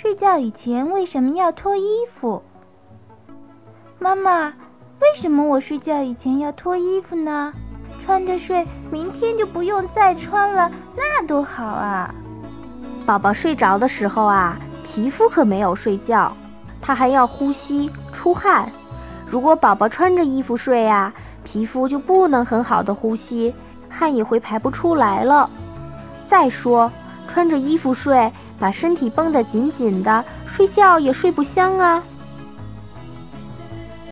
睡觉以前为什么要脱衣服？妈妈，为什么我睡觉以前要脱衣服呢？穿着睡，明天就不用再穿了，那多好啊！ 宝宝睡着的时候啊，皮肤可没有睡觉，它还要呼吸出汗。如果宝宝穿着衣服睡啊，皮肤就不能很好的呼吸，汗也会排不出来了。再说，穿着衣服睡，把身体绷得紧紧的，睡觉也睡不香啊。